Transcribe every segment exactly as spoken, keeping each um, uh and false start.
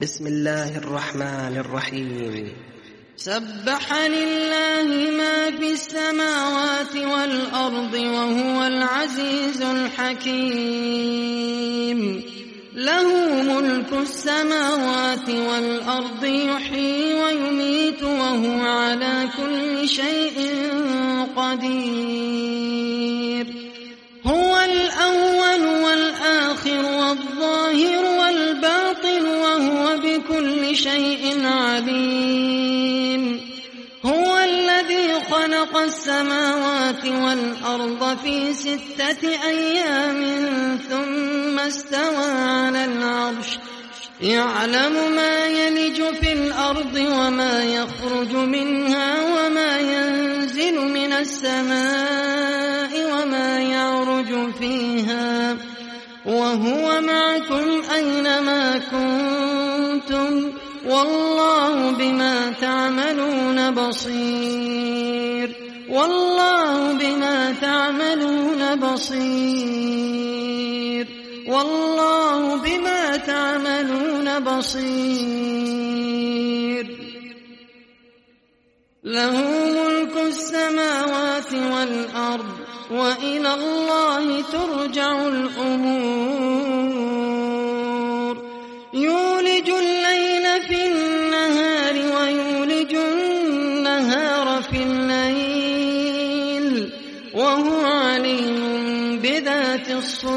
بسم الله الرحمن الرحيم. سبح لله ما في السماوات والأرض وهو العزيز الحكيم. له ملك السماوات والأرض يحيي ويميت وهو على كل شيء قدير. هو الأول والآخر والظاهر والباطن وهو بكل شيء عليم. هو الذي خلق السماوات والأرض في ستة أيام ثم استوى على العرش يعلم ما يلج في الأرض وما يخرج منها وما ينزل من السماء وما يعرج فيها وهو معكم أينما كنتم والله بما تعملون بصير. والله بما تعملون بصير. والله بما تعملون بصير. له ملك السماوات والأرض وإلى الله ترجع الأمور. يولج الليل في النهار ويولج النهار في الليل وهو عليم بذات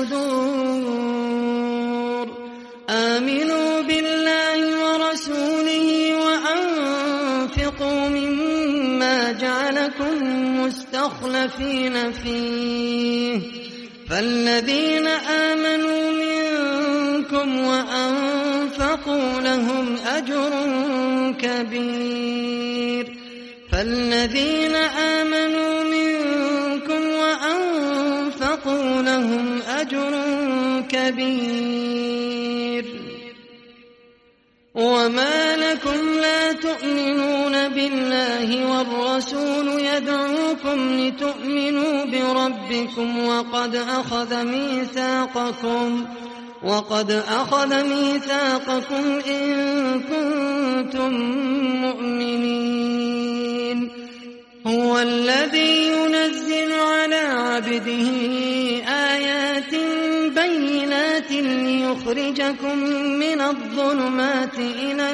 الصدور. آمنوا بالله ورسوله وأنفقوا مما جعلكم مستخلفين فيه فالذين آمنوا منكم وأنفقوا لهم أجر كبير. فالذين آمنوا منكم وأنفقوا لهم أجر كبير. وما لكم لا تؤمنون بالله والرسول يدعوكم لتؤمنوا بربكم وقد أخذ ميثاقكم وقد أخذ ميثاقكم إن كنتم مؤمنين. هو الذي ينزل على عبده آيات بينات ليخرجكم من الظلمات إلى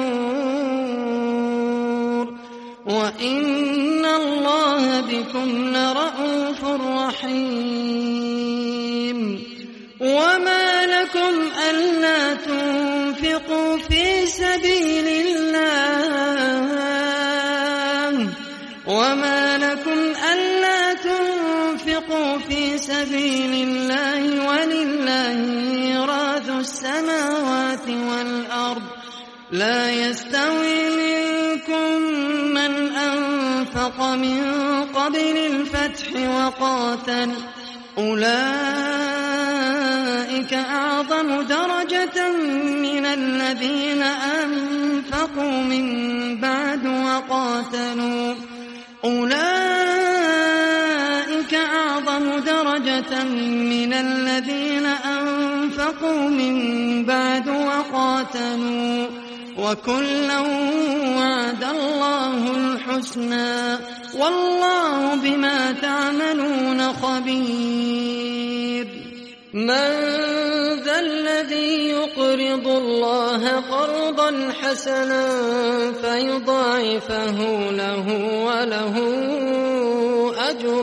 النور وإن الله بكم لرءوف رحيم. وما لكم ألا تنفقوا في سبيل الله وما لكم ألا تنفقوا في سبيل الله ولله ميراث السماوات والأرض. لا يستوي منكم من أنفق من قبل الفتح وقاتل أولئك أعظم درجة من الذين أنفقوا من بعد وقاتلوا أولئك أعظم درجة من الذين أنفقوا من بعد وقاتلوا وكلا وعد الله الحسنى والله بما تعملون خبير. من ذا الذي يقرض الله قرضا حسنا فيضاعفه له وله أجر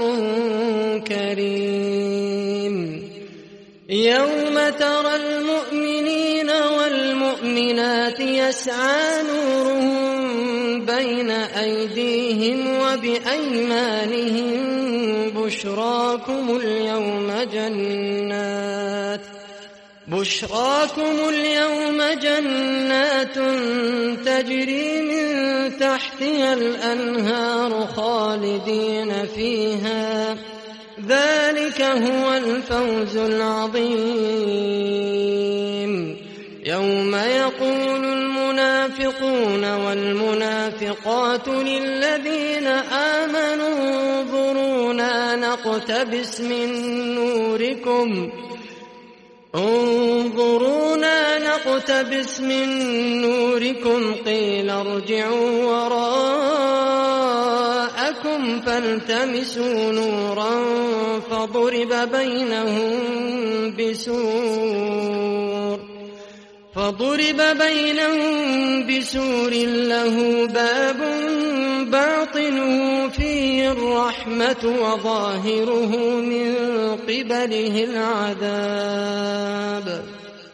كريم. يوم ترى المؤمنين والمؤمنات يسعى نورهم بين أيديهم وبأيمانهم بشراكم اليوم جنات بشراكم اليوم جنات تجري من تحتها الأنهار خالدين فيها ذلك هو الفوز العظيم. يوم يقول المنافقون والمنافقات للذين آمنوا انظرونا نقتبس من نوركم انظرونا نقتبس من دبوركم قيل ارجعوا وراءكم فالتمسوا نورا فضرب بينهم بسور فضرب بينهم بسور له باب باطنه فيه الرحمة وظاهره من قبله العذاب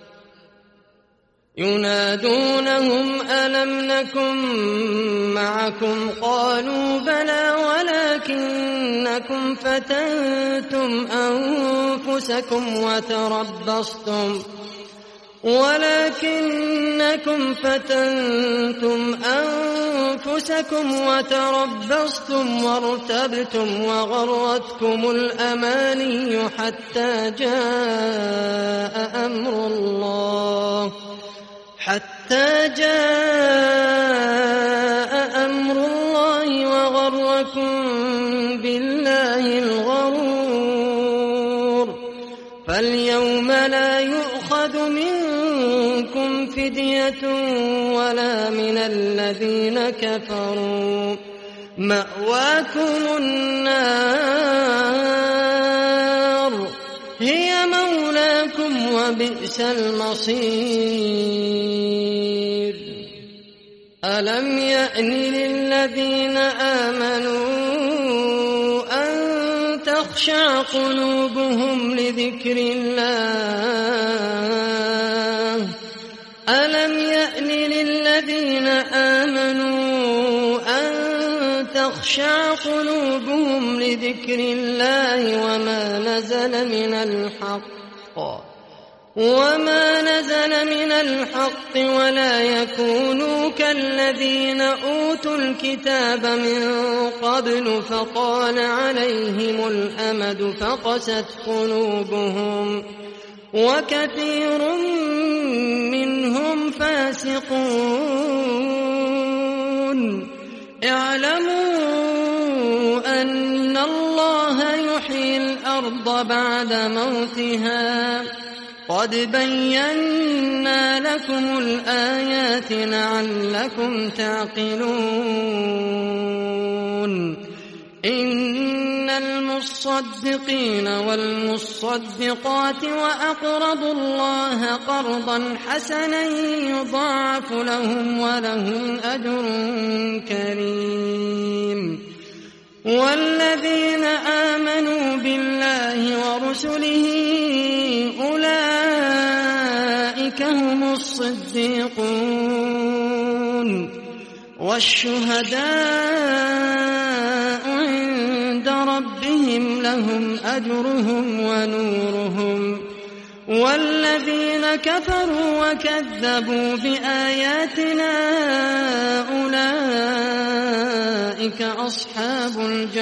ينادونهم ألم نكن معكم قالوا بلى ولكنكم فتنتم أنفسكم وتربصتم ولكنكم فتنتم أنفسكم وتربصتم وارتبتم وغرتكم الأماني حتى جاء أمر الله حتى جاء أمر الله وغركم بالله الغرور فاليوم لا يؤخذ منكم فدية ولا من الذين كفروا مأواكم النار هي مولاكم وبئس المصير ألم يأن للذين آمنوا أن تخشع قلوبهم لذكر الله ألم يأن للذين آمنوا أن تخشع قلوبهم لذكر الله وما نزل من الحق وما نزل من الحق ولا يكونوا كالذين أوتوا الكتاب من قبل فطال عليهم الأمد فقست قلوبهم وكثير منهم فاسقون اعلموا أن الله يحيي الأرض بعد موتها قد بينا لكم الآيات لعلكم تعقلون إن المصدقين والمصدقات وأقرضوا الله قرضا حسنا يضاعف لهم ولهم أجر كريم والذين آمنوا بالله ورسله أولئك هم الصديقون والشهداء عند ربهم لهم أجرهم ونورهم والذين كفروا وكذبوا بآياتنا أولئك أصحاب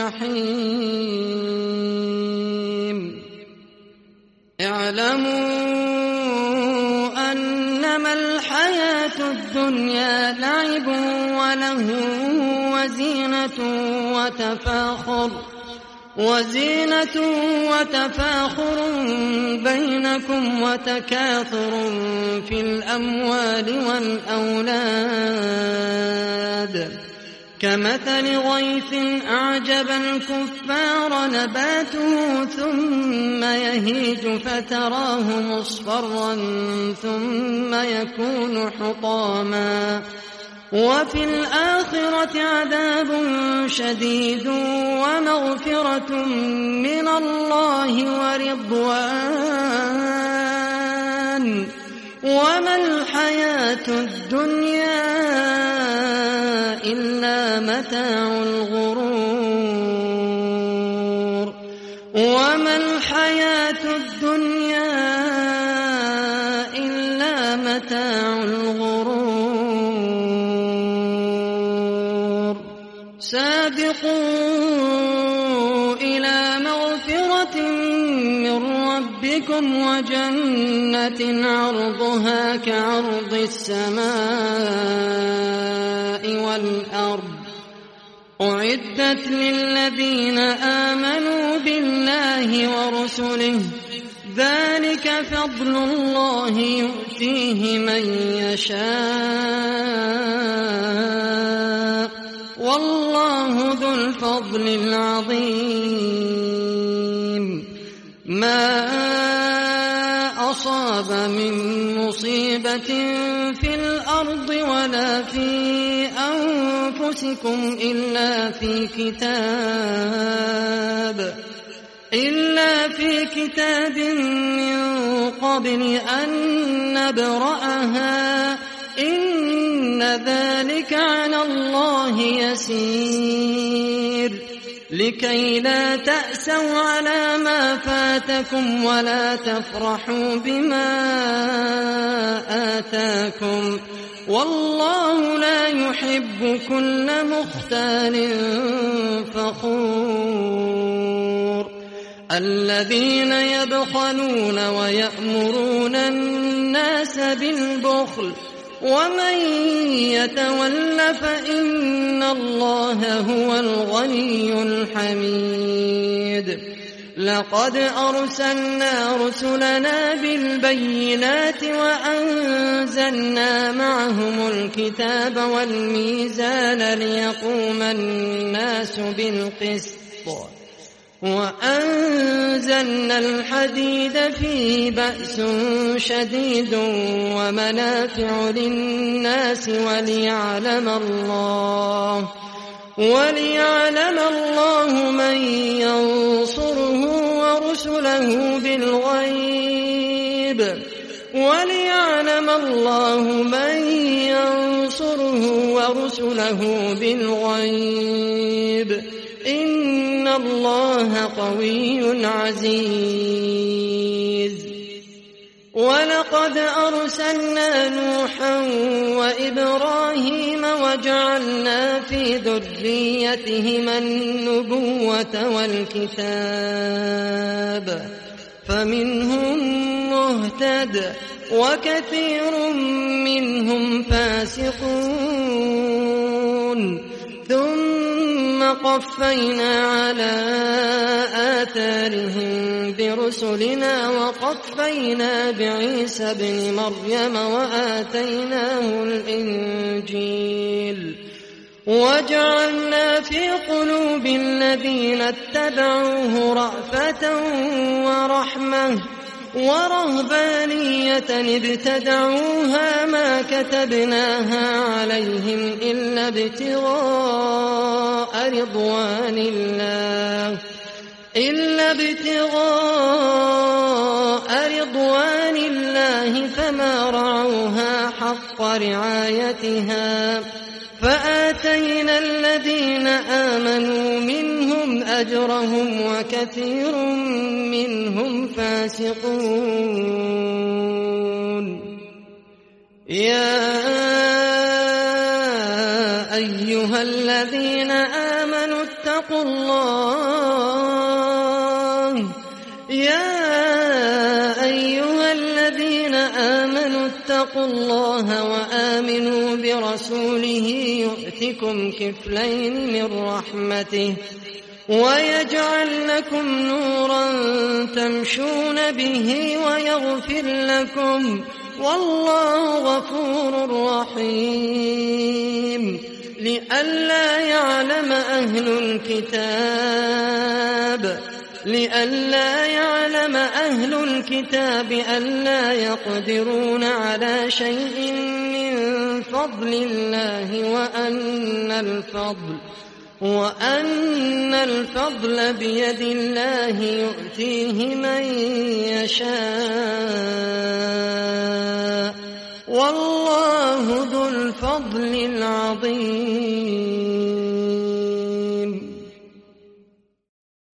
الجحيم اعلموا أنما الحياة الدنيا لعب وله وزينة وتفاخر وزينة وتفاخر بينكم وتكاثر في الأموال والأولاد كمثل غيث أعجب الكفار نباته ثم يهيج فتراه مصفرا ثم يكون حطاما وفي الآخرة عذاب شديد ومغفرة من الله ورضوان وما الحياة الدنيا إلا متاع الغرور وما الحياة الدنيا إلا متاع الغرور سابقوا إلى مغفرة من ربكم وجنة عرضها كعرض السماء والأرض أعدت للذين آمنوا بالله ورسله ذلك فضل الله يؤتيه من يشاء الفضل العظيم. ما أصاب من مصيبة في الأرض ولا في أنفسكم إلا في كتاب إلا في كتاب من قبل أن نبرأها إن ذلك على الله يسير. لكي لا تأسوا على ما فاتكم ولا تفرحوا بما آتاكم والله لا يحب كل مختال فخور. الذين يبخلون ويأمرون الناس بالبخل ومن يتول فإن الله هو الغني الحميد. لقد أرسلنا رسلنا بالبينات وأنزلنا معهم الكتاب والميزان ليقوم الناس بالقسط وأنزلنا الحديد فيه بأس شديد ومنافع للناس وليعلم الله وليعلم الله من ينصره ورسله بالغيب وليعلم الله من ينصره ورسله بالغيب إن الله قوي عزيز. ولقد أرسلنا نوحا وإبراهيم وجعلنا في ذريتهما النبوة والكتاب فمنهم مهتد وكثير منهم فاسقون. ثم قفينا على آثارهم برسلنا وقفينا بعيسى ابن مريم وآتيناه الإنجيل وجعلنا في قلوب الذين اتبعوه رأفة ورحمة ورهبانية ابتدعوها ما كتبناها عليهم إلا ابتغاء رضوان الله إلا ابتغاء رضوان الله فما رعوها حق رعايتها فآتينا الذين آمنوا منهم أجرهم وكثير منهم فاسقون. يا أيها الذين آمنوا اتقوا الله يا أيها الذين آمنوا اتقوا الله وآمنوا برسوله يؤتكم كفلين من رحمته ويجعل لكم نورا تمشون به ويغفر لكم والله غفور رحيم. لئلا يعلم أهل الكتاب لئلا يعلم أهل الكتاب ألا يقدرون على شيء من فضل الله وأن الفضل وأن الفضل بيد الله يؤتيه من يشاء والله ذو الفضل العظيم.